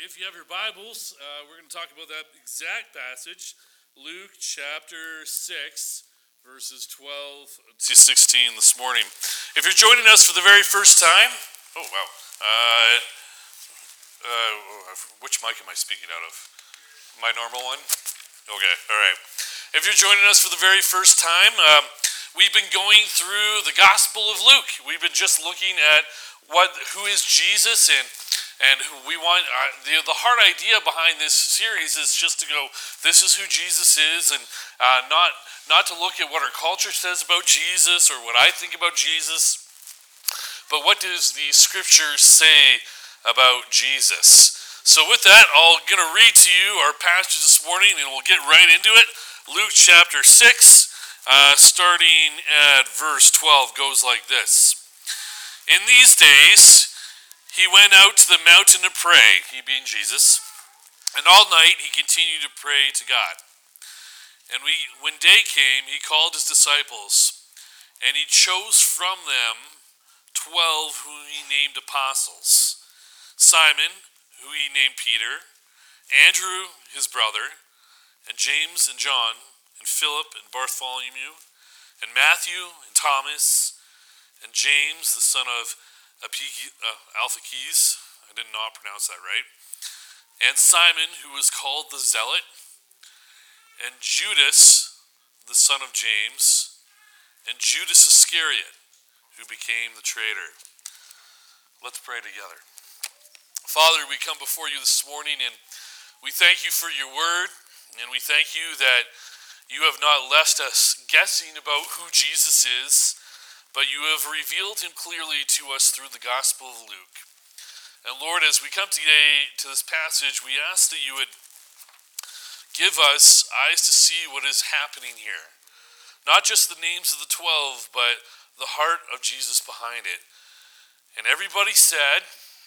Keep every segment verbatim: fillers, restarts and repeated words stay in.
if you have your Bibles, uh, we're going to talk about that exact passage, Luke chapter six, verses twelve to sixteen this morning. If you're joining us for the very first time, oh wow, uh, uh, which mic am I speaking out of? My normal one? Okay, all right. If you're joining us for the very first time, um, we've been going through the Gospel of Luke. We've been just looking at what, who is Jesus, and and we want uh, the the heart idea behind this series is just to go, this is who Jesus is, and uh, not not to look at what our culture says about Jesus or what I think about Jesus, but what does the Scriptures say about Jesus? So with that, I'm going to read to you our passage this morning, and we'll get right into it. Luke chapter six, uh, starting at verse twelve, goes like this. In these days, he went out to the mountain to pray, he being Jesus, and all night he continued to pray to God. And we, when day came, he called his disciples, and he chose from them twelve whom he named apostles: Simon, who he named Peter, Andrew his brother, and James and John, and Philip and Bartholomew, and Matthew and Thomas, and James the son of Alphaeus, I did not pronounce that right, and Simon, who was called the Zealot, and Judas the son of James, and Judas Iscariot, who became the traitor. Let's pray together. Father, we come before you this morning, and we thank you for your word, and we thank you that you have not left us guessing about who Jesus is, but you have revealed him clearly to us through the Gospel of Luke. And Lord, as we come today to this passage, we ask that you would give us eyes to see what is happening here. Not just the names of the twelve, but the heart of Jesus behind it. And everybody said,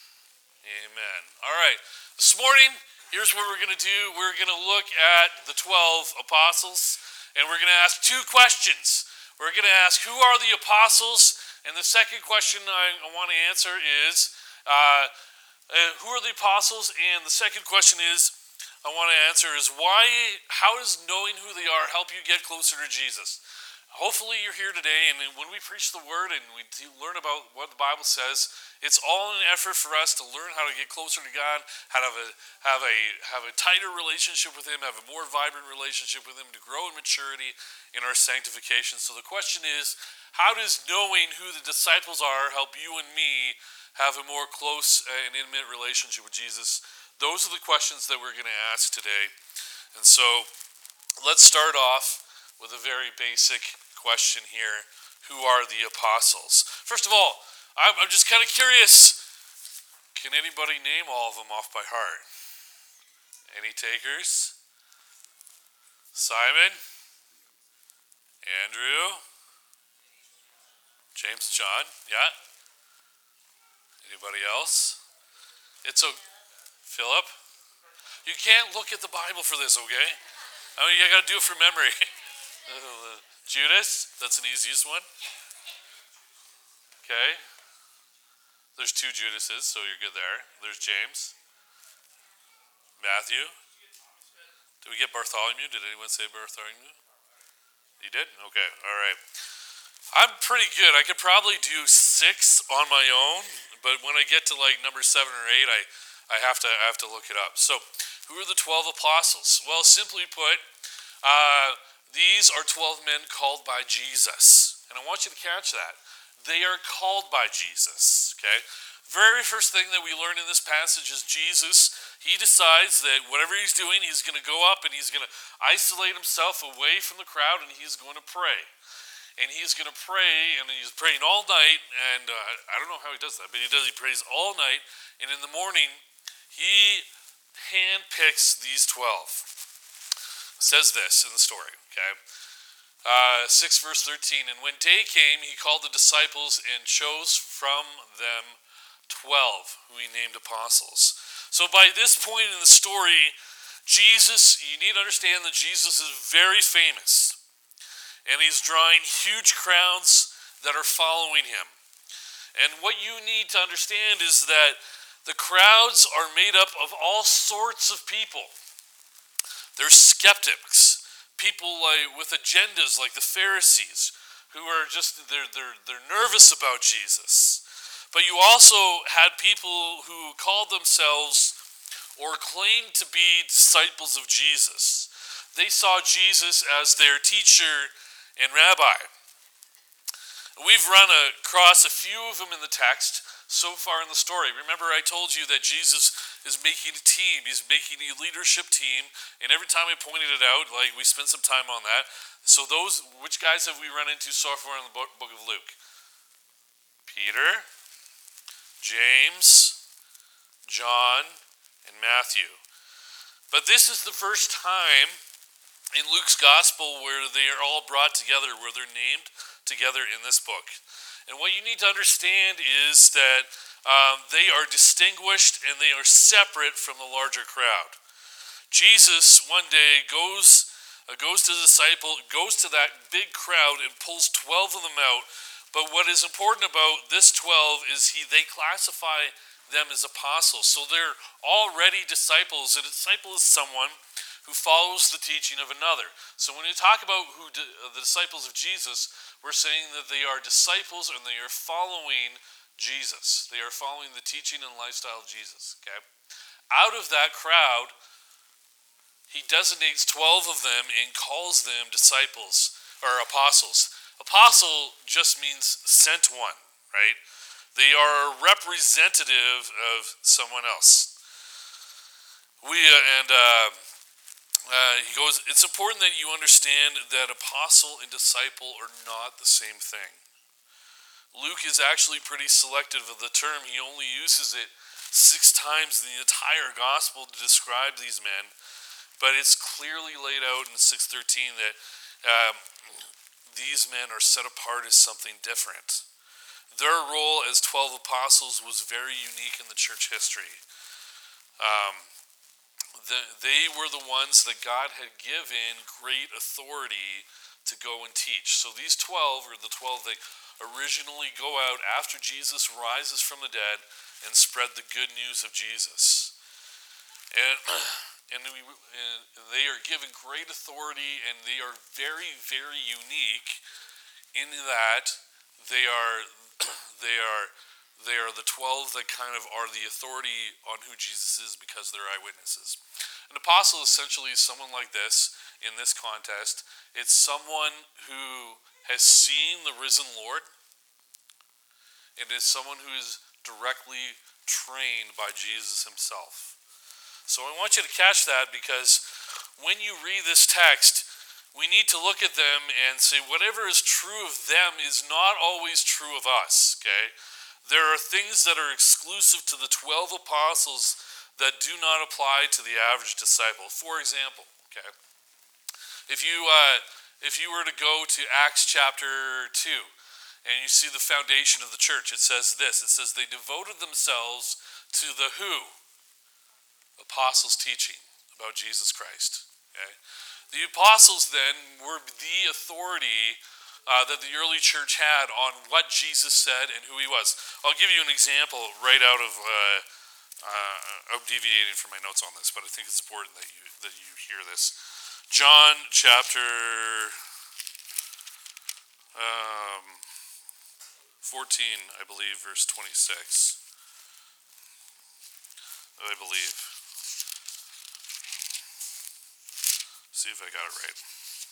amen. All right, this morning, here's what we're going to do. We're going to look at the twelve apostles, and we're going to ask two questions. We're going to ask, who are the apostles? And the second question I, I want to answer is, uh, uh, who are the apostles? And the second question is, I want to answer is, why? How does knowing who they are help you get closer to Jesus? Hopefully you're here today, and when we preach the word and we learn about what the Bible says, it's all an effort for us to learn how to get closer to God, how to have a have a have a tighter relationship with him, have a more vibrant relationship with him, to grow in maturity in our sanctification. So the question is, how does knowing who the disciples are help you and me have a more close and intimate relationship with Jesus? Those are the questions that we're going to ask today. And so let's start off with a very basic question here. Who are the apostles? First of all, I'm, I'm just kind of curious. Can anybody name all of them off by heart? Any takers? Simon? Andrew? James and John? Yeah? Anybody else? It's a Philip? You can't look at the Bible for this, okay? I mean, you got to do it from memory. Judas, that's an easiest one. Okay. There's two Judases, so you're good there. There's James. Matthew. Did we get Bartholomew? Did anyone say Bartholomew? You did? Okay, all right. I'm pretty good. I could probably do six on my own, but when I get to like number seven or eight, I, I have to I have to look it up. So, who are the twelve apostles? Well, simply put, uh, these are twelve men called by Jesus. And I want you to catch that. They are called by Jesus, okay? Very first thing that we learn in this passage is Jesus, he decides that whatever he's doing, he's going to go up and he's going to isolate himself away from the crowd, and he's going to pray. And he's going to pray, and he's praying all night, and uh, I don't know how he does that, but he does. He prays all night, and in the morning, he handpicks these twelve. It says this in the story, okay? Uh, six verse thirteen, and when day came, he called the disciples and chose from them twelve, who he named apostles. So by this point in the story, Jesus, you need to understand that Jesus is very famous, and he's drawing huge crowds that are following him. And what you need to understand is that The crowds are made up of all sorts of people. They're skeptics, people like with agendas like the Pharisees, who are just they're they're they're nervous about Jesus. But you also had people who called themselves or claimed to be disciples of Jesus. They saw Jesus as their teacher and rabbi. We've run across a few of them in the text so far in the story. Remember, I told you that Jesus is making a team. He's making a leadership team. And every time I pointed it out, like we spent some time on that. So those, which guys have we run into so far in the book of Luke? Peter, James, John, and Matthew. But this is the first time in Luke's gospel where they are all brought together, where they're named together in this book. And what you need to understand is that um, they are distinguished and they are separate from the larger crowd. Jesus one day goes uh, goes to the disciple, goes to that big crowd and pulls twelve of them out. But what is important about this twelve is he they classify them as apostles. So they're already disciples. A disciple is someone who follows the teaching of another. So when you talk about who di- uh, the disciples of Jesus, we're saying that they are disciples and they are following Jesus. They are following the teaching and lifestyle of Jesus. Okay? Out of that crowd, he designates twelve of them and calls them disciples or apostles. Apostle just means sent one, right? They are a representative of someone else. We uh, and uh, Uh, he goes, it's important that you understand that apostle and disciple are not the same thing. Luke is actually pretty selective of the term. He only uses it six times in the entire gospel to describe these men. But it's clearly laid out in six thirteen that um, these men are set apart as something different. Their role as twelve apostles was very unique in the church history. Um, The, they were the ones that God had given great authority to go and teach. So these twelve are the twelve that originally go out after Jesus rises from the dead and spread the good news of Jesus. And, and, we, and they are given great authority, and they are very, very unique in that they are they are They are the twelve that kind of are the authority on who Jesus is because they're eyewitnesses. An apostle essentially is someone like this in this context. It's someone who has seen the risen Lord. It is someone who is directly trained by Jesus himself. So I want you to catch that, because when you read this text, we need to look at them and say whatever is true of them is not always true of us, okay? There are things that are exclusive to the twelve apostles that do not apply to the average disciple. For example, okay, if you uh, if you were to go to Acts chapter two and you see the foundation of the church, it says this. It says they devoted themselves to the who? Apostles' teaching about Jesus Christ. Okay, the apostles then were the authority Uh, that the early church had on what Jesus said and who he was. I'll give you an example right out of, uh, uh, I'm deviating from my notes on this, but I think it's important that you that you hear this. John chapter um, fourteen, I believe, verse twenty-six. I believe. See if I got it right.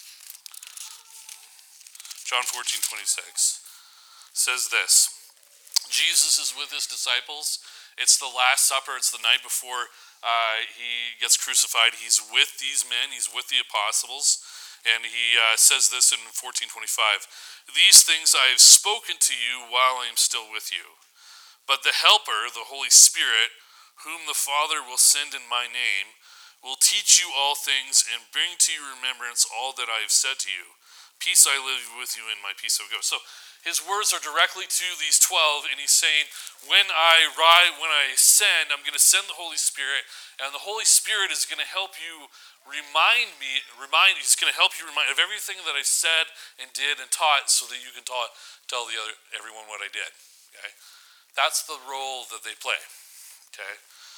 John fourteen twenty-six says this. Jesus is with his disciples. It's the Last Supper. It's the night before uh, he gets crucified. He's with these men. He's with the apostles. And he uh, says this in fourteen twenty-five. These things I have spoken to you while I am still with you. But the Helper, the Holy Spirit, whom the Father will send in my name, will teach you all things and bring to your remembrance all that I have said to you. Peace I live with you, and my peace I will go. So his words are directly to these twelve, and he's saying, when I ride, when I ascend, I'm going to send the Holy Spirit, and the Holy Spirit is going to help you remind me, remind you, he's going to help you remind of everything that I said and did and taught, so that you can taught, tell the other everyone what I did. Okay, that's the role that they play. Okay?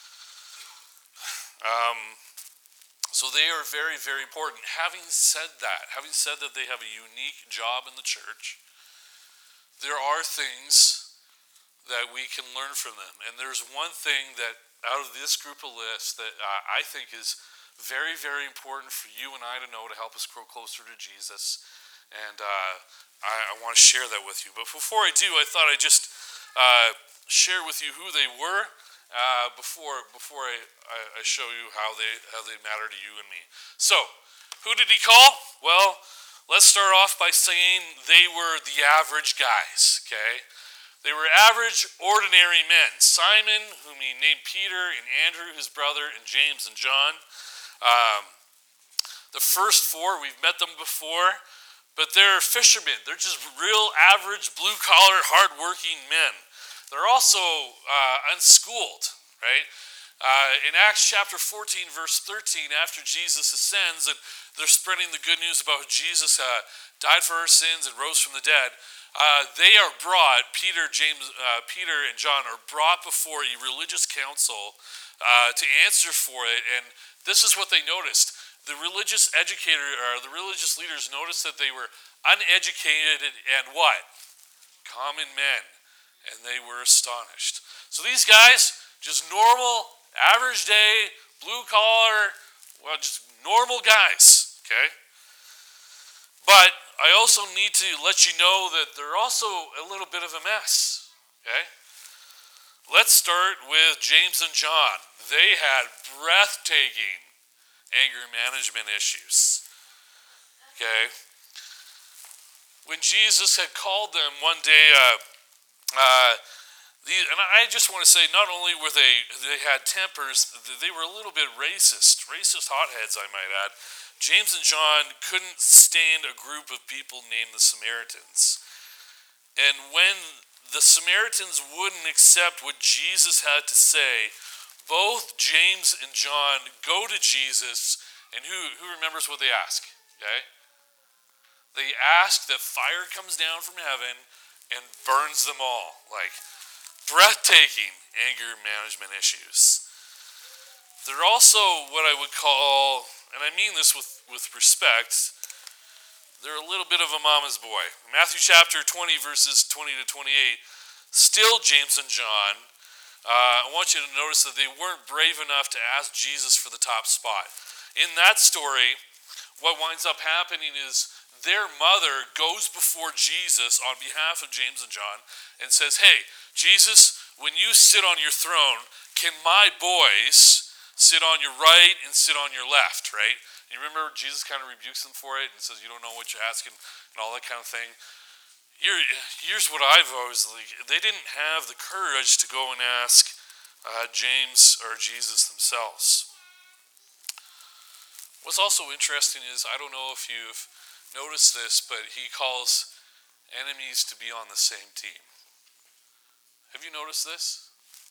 Um, so they are very, very important. Having said that, having said that they have a unique job in the church, there are things that we can learn from them. And there's one thing that out of this group of lists that uh, I think is very, very important for you and I to know to help us grow closer to Jesus. And uh, I, I want to share that with you. But before I do, I thought I'd just uh, share with you who they were uh, before before I, I, I show you how they how they matter to you and me. So, who did he call? Well, let's start off by saying they were the average guys, okay? They were average, ordinary men. Simon, whom he named Peter, and Andrew, his brother, and James and John. Um, the first four, we've met them before, but they're fishermen. They're just real average, blue-collar, hard-working men. They're also uh, unschooled, right? Uh, in Acts chapter fourteen, verse thirteen, after Jesus ascends and they're spreading the good news about Jesus uh, died for our sins and rose from the dead, uh, they are brought, Peter, James, uh, Peter and John are brought before a religious council uh, to answer for it. And this is what they noticed. The religious educator, or the religious leaders noticed that they were uneducated and what? Common men. And they were astonished. So these guys, just normal, average day, blue collar, well, just normal guys, okay? But I also need to let you know that they're also a little bit of a mess, okay? Let's start with James and John. They had breathtaking anger management issues, okay? When Jesus had called them one day, uh, uh, the, and I just want to say, not only were they, they had tempers, they were a little bit racist, racist hotheads, I might add. James and John couldn't stand a group of people named the Samaritans. And when the Samaritans wouldn't accept what Jesus had to say, both James and John go to Jesus, and who, who remembers what they ask? Okay? They ask that fire comes down from heaven and burns them all. Like, breathtaking anger management issues. They're also what I would call, and I mean this with, with respect, they're a little bit of a mama's boy. Matthew chapter twenty, verses twenty to twenty-eight, still James and John, uh, I want you to notice that they weren't brave enough to ask Jesus for the top spot. In that story, what winds up happening is their mother goes before Jesus on behalf of James and John and says, hey, Jesus, when you sit on your throne, can my boys sit on your right and sit on your left, right? You remember Jesus kind of rebukes them for it and says, you don't know what you're asking and all that kind of thing. Here, here's what I've always, like, they didn't have the courage to go and ask uh, James or Jesus themselves. What's also interesting is, I don't know if you've noticed this, but he calls enemies to be on the same team. Have you noticed this?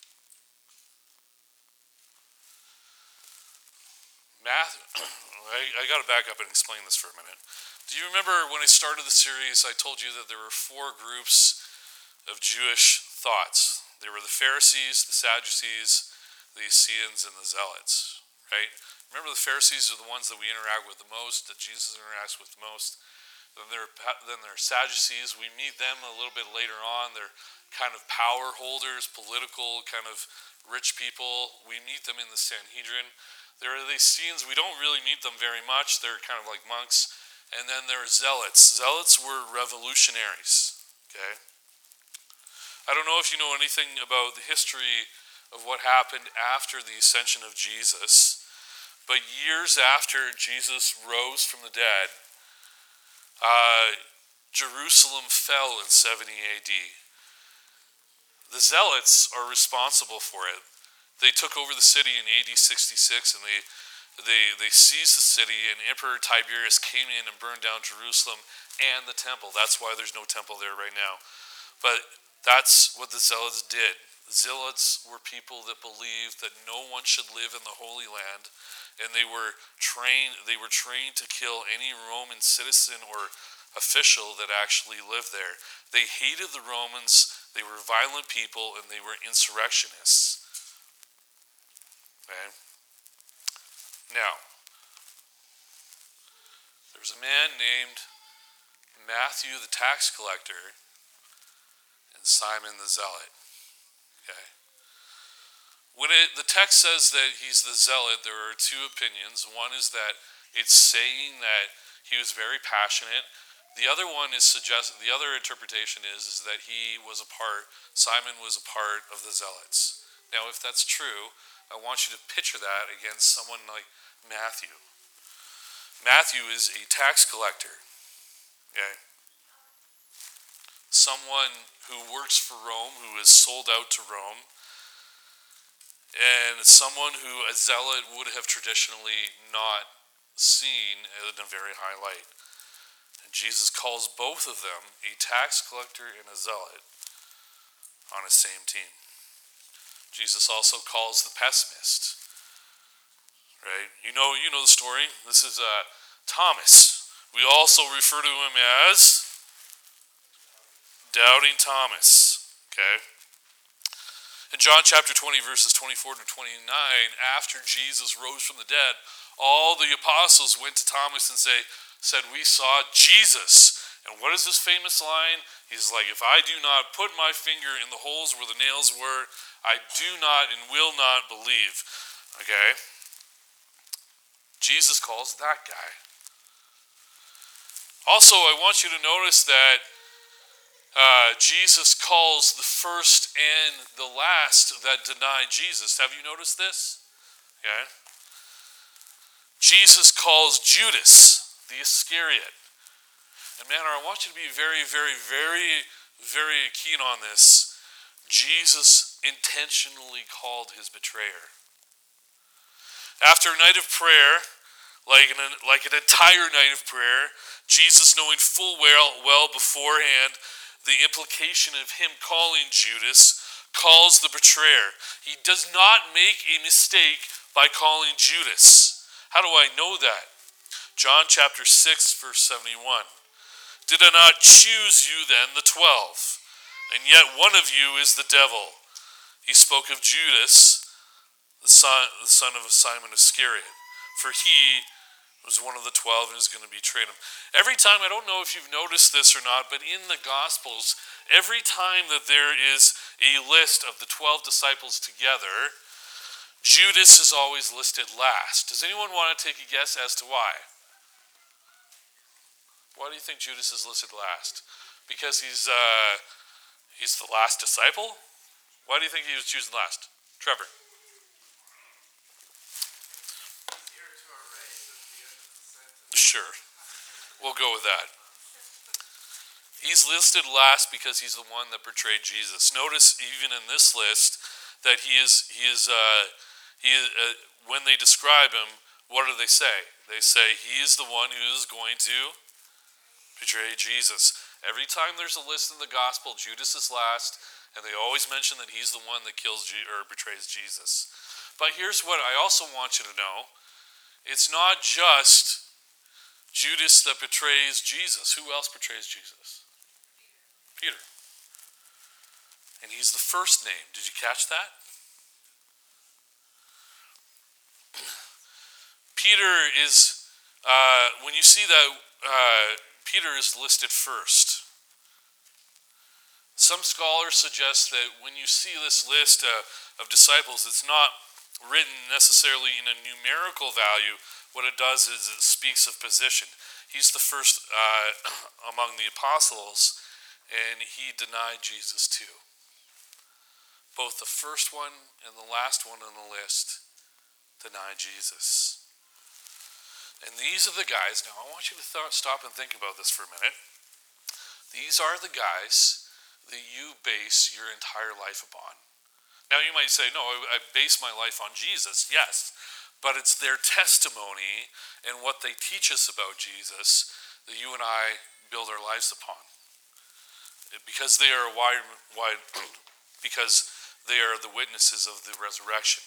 Math, I, I got to back up and explain this for a minute. Do you remember when I started the series, I told you that there were four groups of Jewish thoughts. There were the Pharisees, the Sadducees, the Essenes, and the Zealots, right? Remember, the Pharisees are the ones that we interact with the most, that Jesus interacts with the most. Then there, then there are Sadducees. We meet them a little bit later on. They're kind of power holders, political, kind of rich people. We meet them in the Sanhedrin. There are these Essenes. We don't really meet them very much. They're kind of like monks. And then there are Zealots. Zealots were revolutionaries, okay? I don't know if you know anything about the history of what happened after the ascension of Jesus. But years after Jesus rose from the dead, uh, Jerusalem fell in seventy A D. The Zealots are responsible for it. They took over the city in A D sixty-six, and they, they, they seized the city, and Emperor Tiberius came in and burned down Jerusalem and the temple. That's why there's no temple there right now. But that's what the Zealots did. Zealots were people that believed that no one should live in the Holy Land, and they were trained they were trained to kill any Roman citizen or official that actually lived there. They hated the Romans, they were violent people, and they were insurrectionists. Okay? Now, there's a man named Matthew the tax collector and Simon the zealot. Okay? When it, the text says that he's the zealot, there are two opinions. One is that it's saying that he was very passionate. The other one is suggest. The other interpretation is, is that he was a part. Simon was a part of the zealots. Now, if that's true, I want you to picture that against someone like Matthew. Matthew is a tax collector. Okay, someone who works for Rome, who is sold out to Rome. And someone who a zealot would have traditionally not seen in a very high light. And Jesus calls both of them, a tax collector and a zealot, on the same team. Jesus also calls the pessimist. Right? You know, you know the story. This is uh, Thomas. We also refer to him as Doubting Thomas. Okay? In John chapter twenty, verses twenty-four to twenty-nine, after Jesus rose from the dead, all the apostles went to Thomas and say, said, we saw Jesus. And what is this famous line? He's like, if I do not put my finger in the holes where the nails were, I do not and will not believe. Okay? Jesus calls that guy. Also, I want you to notice that Uh, Jesus calls the first and the last that deny Jesus. Have you noticed this? Okay. Jesus calls Judas the Iscariot. And man, I want you to be very, very, very, very keen on this. Jesus intentionally called his betrayer. After a night of prayer, like an, like an entire night of prayer, Jesus, knowing full well, well beforehand the implication of him calling Judas, calls the betrayer. He does not make a mistake by calling Judas. How do I know that? John chapter six, verse seventy-one. Did I not choose you then, the twelve? And yet one of you is the devil. He spoke of Judas, the son, the son of Simon Iscariot. For he was one of the twelve and is going to betray him. Every time, I don't know if you've noticed this or not, but in the Gospels, every time that there is a list of the twelve disciples together, Judas is always listed last. Does anyone want to take a guess as to why? Why do you think Judas is listed last? Because he's uh, he's the last disciple? Why do you think he was chosen last? Trevor. Sure. We'll go with that. He's listed last because he's the one that betrayed Jesus. Notice even in this list that he is he is uh, he is, uh, when they describe him, what do they say? They say he is the one who is going to betray Jesus. Every time there's a list in the gospel, Judas is last, and they always mention that he's the one that kills G- or betrays Jesus. But here's what I also want you to know: it's not just Judas that betrays Jesus. Who else betrays Jesus? Peter. And he's the first name. Did you catch that? Peter is, uh, when you see that, uh, Peter is listed first. Some scholars suggest that when you see this list uh, of disciples, it's not written necessarily in a numerical value. What it does is it speaks of position. He's the first uh, among the apostles, and he denied Jesus too. Both the first one and the last one on the list denied Jesus. And these are the guys, now I want you to th- stop and think about this for a minute. These are the guys that you base your entire life upon. Now you might say, no, I, I base my life on Jesus, yes. But it's their testimony and what they teach us about Jesus that you and I build our lives upon. Because they are wide, wide, because they are the witnesses of the resurrection.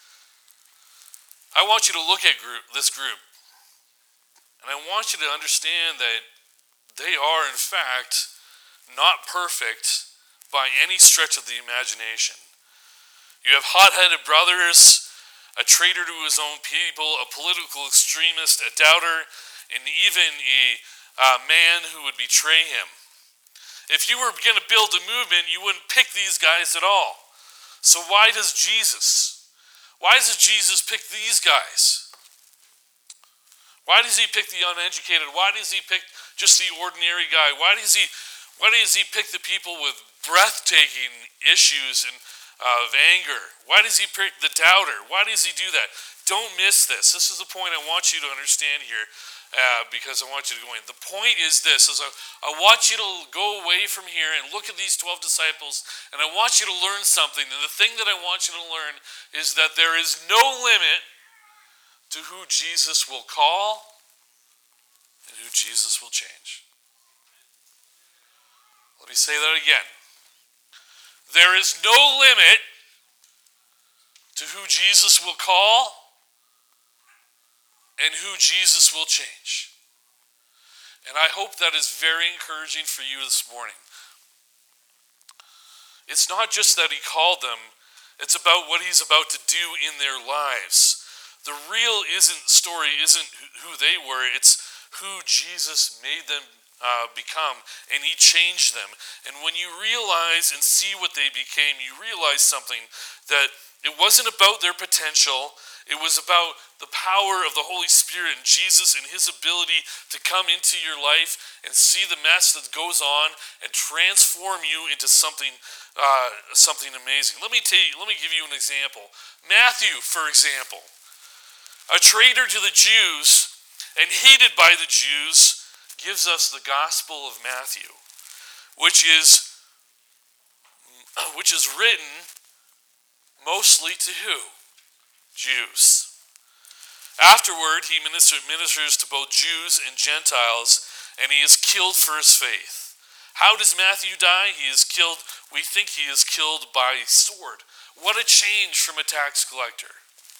I want you to look at group, this group, and I want you to understand that they are, in fact, not perfect by any stretch of the imagination. You have hot-headed brothers. a traitor to his own people, a political extremist, a doubter, and even a uh, man who would betray him. If you were going to build a movement, you wouldn't pick these guys at all. So why does Jesus? Why does Jesus pick these guys? Why does he pick the uneducated? Why does he pick just the ordinary guy? Why does he why does he pick the people with breathtaking issues and uh, of anger? Why does he pick the doubter? Why does he do that? Don't miss this. This is the point I want you to understand here, uh, because I want you to go in. The point is this, is I, I want you to go away from here and look at these twelve disciples, and I want you to learn something. And the thing that I want you to learn is that there is no limit to who Jesus will call and who Jesus will change. Let me say that again. There is no limit to who Jesus will call and who Jesus will change. And I hope that is very encouraging for you this morning. It's not just that he called them, it's about what he's about to do in their lives. The real isn't story isn't who they were, it's who Jesus made them uh, become, and he changed them. And when you realize and see what they became, you realize something, that it wasn't about their potential, it was about the power of the Holy Spirit and Jesus and his ability to come into your life and see the mess that goes on and transform you into something uh, something amazing. Let me tell you, let me give you an example. Matthew, for example. A traitor to the Jews and hated by the Jews, gives us the Gospel of Matthew, which is which is written mostly to who? Jews. Afterward, he minister, ministers to both Jews and Gentiles, and he is killed for his faith. How does Matthew die? He is killed, we think he is killed by sword. What a change from a tax collector.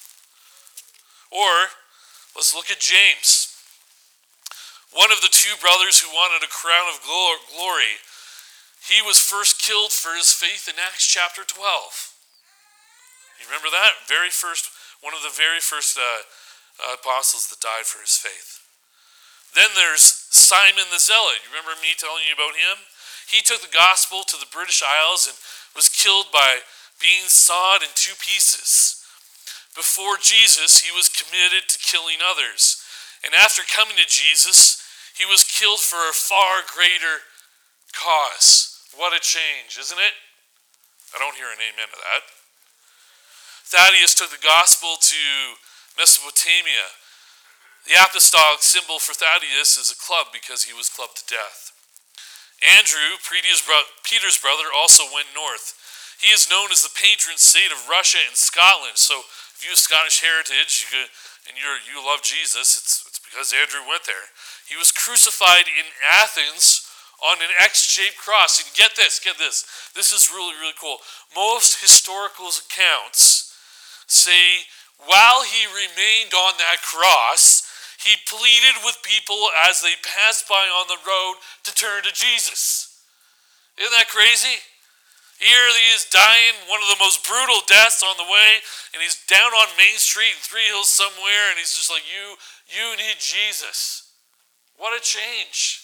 Or, let's look at James. One of the two brothers who wanted a crown of glory. He was first killed for his faith in Acts chapter twelve. You remember that? Very first, one of the very first uh, uh, apostles that died for his faith. Then there's Simon the Zealot. You remember me telling you about him? He took the gospel to the British Isles and was killed by being sawed in two pieces. Before Jesus, he was committed to killing others. And after coming to Jesus, he was killed for a far greater cause. What a change, isn't it? I don't hear an amen to that. Thaddeus took the gospel to Mesopotamia. The apostolic symbol for Thaddeus is a club because he was clubbed to death. Andrew, Peter's brother, also went north. He is known as the patron saint of Russia and Scotland. So if you have Scottish heritage you could, and you're, you love Jesus, it's, it's because Andrew went there. He was crucified in Athens on an X-shaped cross. And get this, get this. This is really, really cool. Most historical accounts say while he remained on that cross, he pleaded with people as they passed by on the road to turn to Jesus. Isn't that crazy? Here he is dying, one of the most brutal deaths on the way, and he's down on Main Street in Three Hills somewhere, and he's just like, you, you need Jesus. What a change.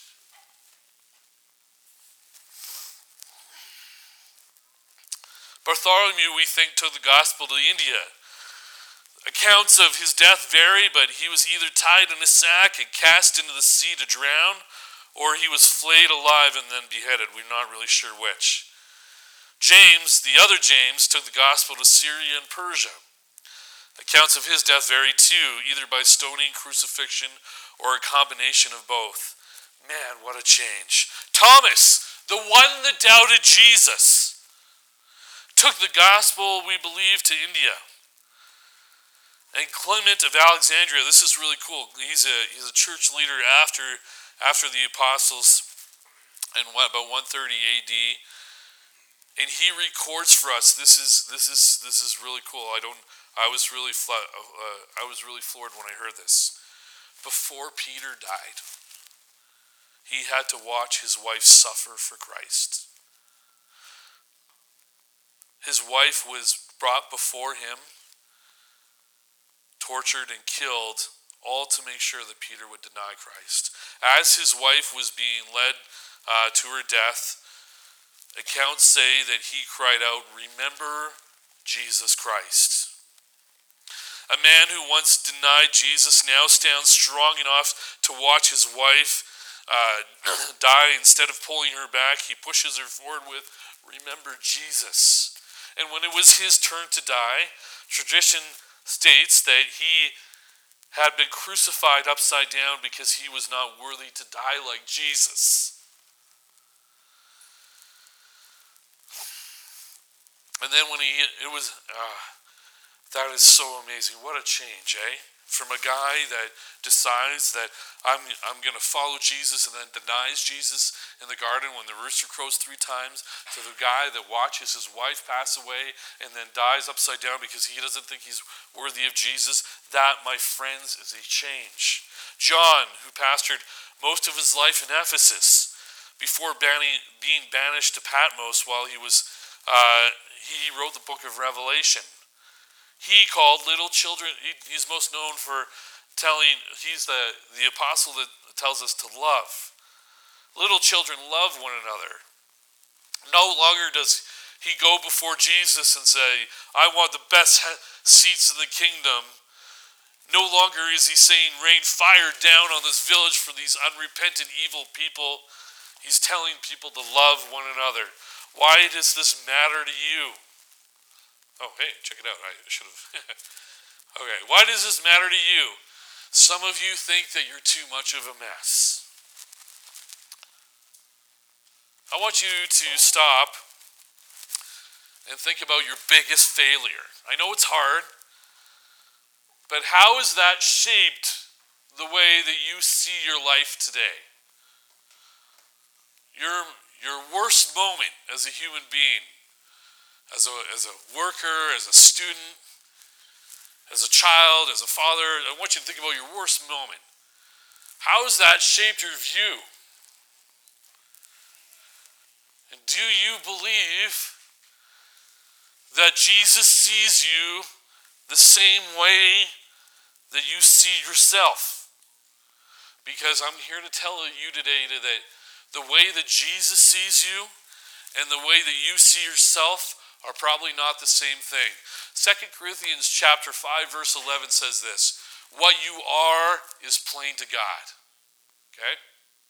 Bartholomew, we think, took the gospel to India. Accounts of his death vary, but he was either tied in a sack and cast into the sea to drown, or he was flayed alive and then beheaded. We're not really sure which. James, the other James, took the gospel to Syria and Persia. Accounts of his death vary too, either by stoning, crucifixion, or a combination of both. Man, what a change. Thomas, the one that doubted Jesus, took the gospel, we believe, to India. And Clement of Alexandria, this is really cool. He's a he's a church leader after after the apostles in what, about one thirty A D. And he records for us. This is this is this is really cool. I don't. I was really fla- uh, I was really floored when I heard this. Before Peter died, he had to watch his wife suffer for Christ. His wife was brought before him, tortured, and killed, all to make sure that Peter would deny Christ. As his wife was being led uh, to her death, accounts say that he cried out, "Remember Jesus Christ." A man who once denied Jesus now stands strong enough to watch his wife uh, die. Instead of pulling her back, he pushes her forward with, "Remember Jesus." And when it was his turn to die, tradition states that he had been crucified upside down because he was not worthy to die like Jesus. And then when he, it was, uh, that is so amazing. What a change, eh? From a guy that decides that I'm I'm going to follow Jesus and then denies Jesus in the garden when the rooster crows three times, to the guy that watches his wife pass away and then dies upside down because he doesn't think he's worthy of Jesus. That, my friends, is a change. John, who pastored most of his life in Ephesus before banning, being banished to Patmos while he was, uh, he wrote the book of Revelation. He called little children, he, he's most known for telling, he's the, the apostle that tells us to love. Little children, love one another. No longer does he go before Jesus and say, "I want the best seats in the kingdom." No longer is he saying, "Rain fire down on this village for these unrepentant evil people." He's telling people to love one another. Why does this matter to you? Oh, hey, check it out. I should have. Okay, why does this matter to you? Some of you think that you're too much of a mess. I want you to stop and think about your biggest failure. I know it's hard, but how has that shaped the way that you see your life today? Your, your worst moment as a human being, As a, as a worker, as a student, as a child, as a father, I want you to think about your worst moment. How has that shaped your view? And do you believe that Jesus sees you the same way that you see yourself? Because I'm here to tell you today that the way that Jesus sees you and the way that you see yourself are probably not the same thing. Second Corinthians chapter five, verse eleven says this: "What you are is plain to God." Okay?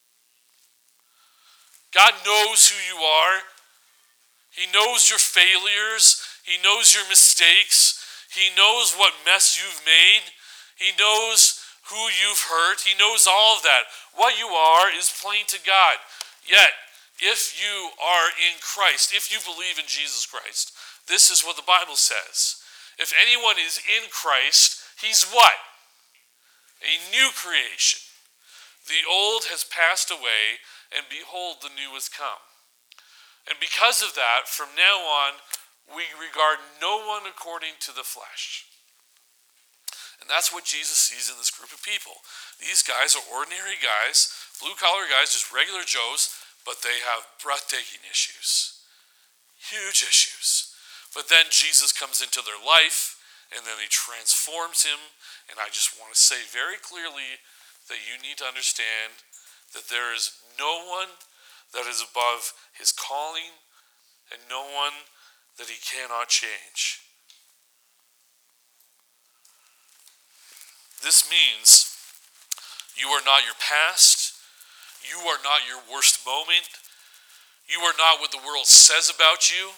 God knows who you are. He knows your failures. He knows your mistakes. He knows what mess you've made. He knows who you've hurt. He knows all of that. What you are is plain to God. Yet, if you are in Christ, if you believe in Jesus Christ, this is what the Bible says. If anyone is in Christ, he's what? A new creation. The old has passed away, and behold, the new has come. And because of that, from now on, we regard no one according to the flesh. And that's what Jesus sees in this group of people. These guys are ordinary guys, blue-collar guys, just regular Joes, but they have breathtaking issues, huge issues. But then Jesus comes into their life, and then he transforms him. And I just want to say very clearly that you need to understand that there is no one that is above his calling, and no one that he cannot change. This means you are not your past. You are not your worst moment. You are not what the world says about you.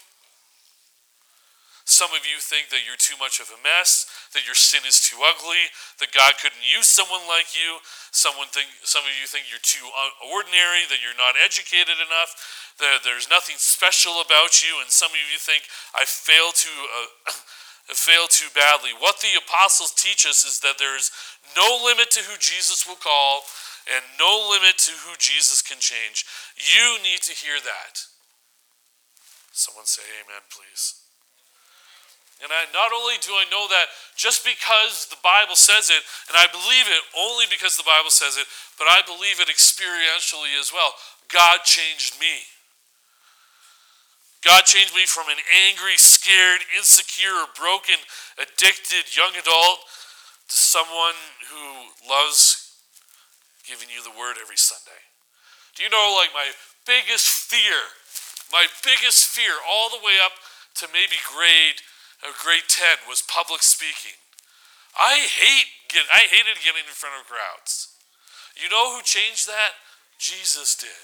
Some of you think that you're too much of a mess, that your sin is too ugly, that God couldn't use someone like you. Someone think, some of you think you're too ordinary, that you're not educated enough, that there's nothing special about you, and some of you think I failed to uh, failed too badly. What the apostles teach us is that there's no limit to who Jesus will call, and no limit to who Jesus can change. You need to hear that. Someone say amen, please. And I not only do I know that just because the Bible says it, and I believe it only because the Bible says it, but I believe it experientially as well. God changed me. God changed me from an angry, scared, insecure, broken, addicted young adult to someone who loves giving you the word every Sunday. Do you know, like, my biggest fear, my biggest fear all the way up to maybe grade, uh, grade ten was public speaking. I hate get, I hated getting in front of crowds. You know who changed that? Jesus did.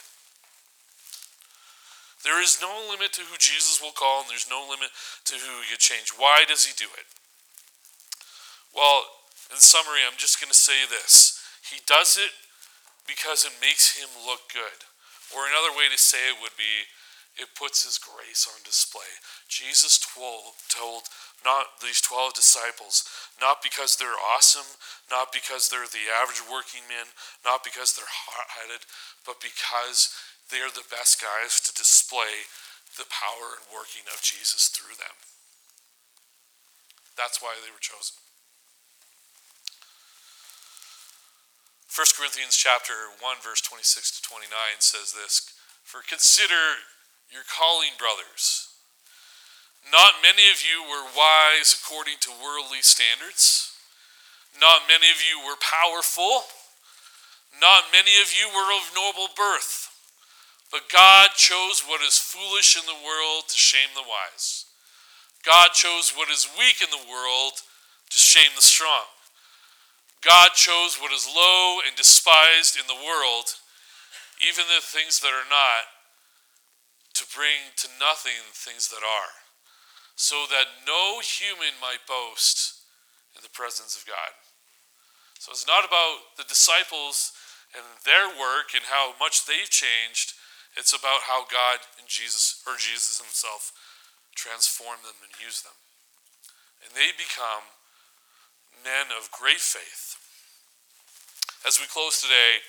There is no limit to who Jesus will call, and there's no limit to who you change. Why does he do it? Well, in summary, I'm just going to say this. He does it because it makes him look good. Or another way to say it would be, it puts his grace on display. Jesus told, told not these twelve disciples, not because they're awesome, not because they're the average working men, not because they're hot-headed, but because they're the best guys to display the power and working of Jesus through them. That's why they were chosen. First Corinthians chapter one, verse twenty-six to twenty-nine says this, "For consider your calling, brothers. Not many of you were wise according to worldly standards. Not many of you were powerful. Not many of you were of noble birth. But God chose what is foolish in the world to shame the wise. God chose what is weak in the world to shame the strong. God chose what is low and despised in the world, even the things that are not, to bring to nothing things that are, so that no human might boast in the presence of God." So it's not about the disciples and their work and how much they've changed. It's about how God and Jesus, or Jesus himself, transformed them and used them. And they become men of great faith. As we close today,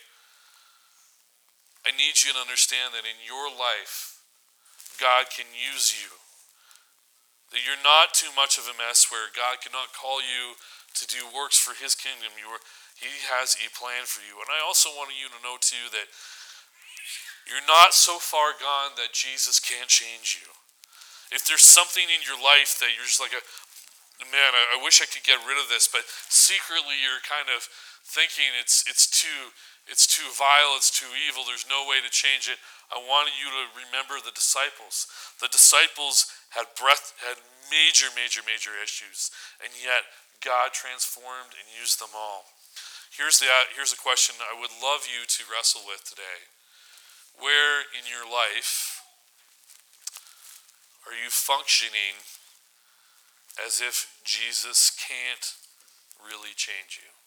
I need you to understand that in your life, God can use you. That you're not too much of a mess where God cannot call you to do works for his kingdom. You are, he has a plan for you. And I also want you to know too that you're not so far gone that Jesus can't change you. If there's something in your life that you're just like, a, man, I, I wish I could get rid of this, but secretly you're kind of thinking it's it's too it's too vile, it's too evil, there's no way to change it. I wanted you to remember the disciples. The disciples had breath, had major, major, major issues, and yet God transformed and used them all. Here's the here's a question I would love you to wrestle with today. Where in your life are you functioning as if Jesus can't really change you?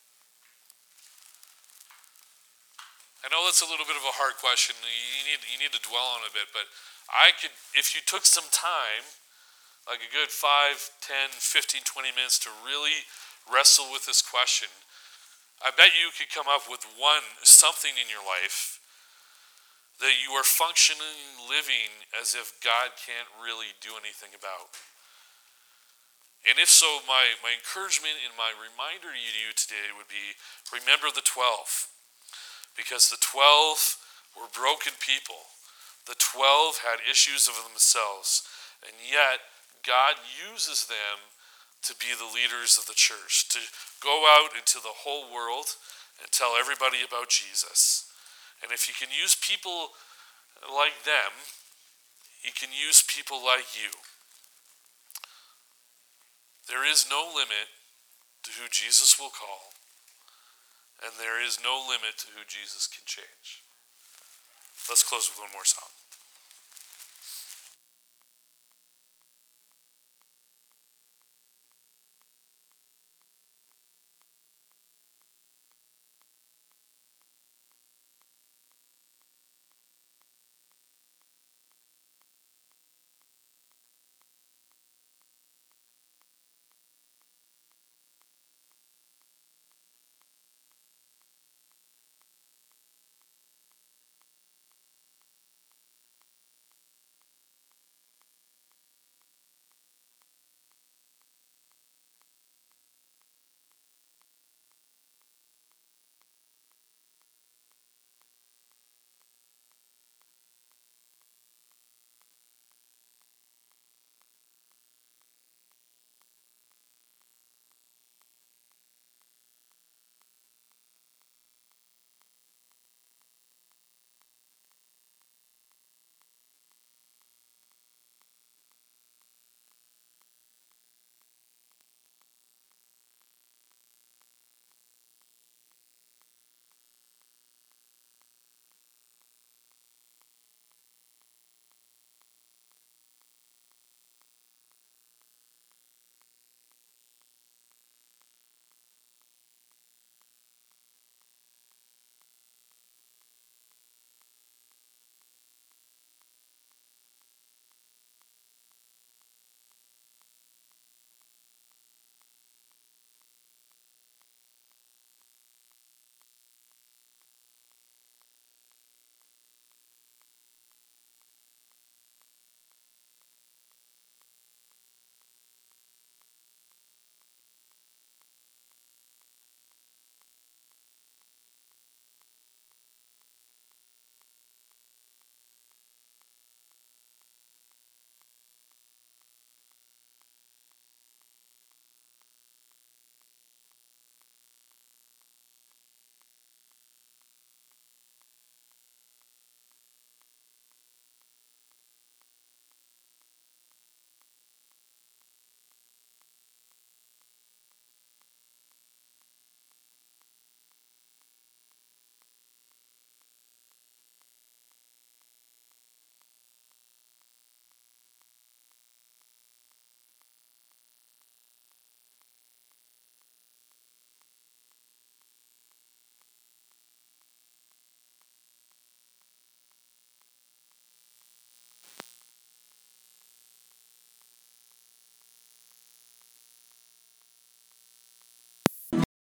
I know that's a little bit of a hard question. You need you need to dwell on it a bit, but I could, if you took some time, like a good five, ten, fifteen, twenty minutes to really wrestle with this question, I bet you could come up with one, something in your life that you are functioning, living as if God can't really do anything about. And if so, my, my encouragement and my reminder to you today would be, remember the twelve. Because the twelve were broken people. The twelve had issues of themselves. And yet, God uses them to be the leaders of the church, to go out into the whole world and tell everybody about Jesus. And if he can use people like them, he can use people like you. There is no limit to who Jesus will call, and there is no limit to who Jesus can change. Let's close with one more song.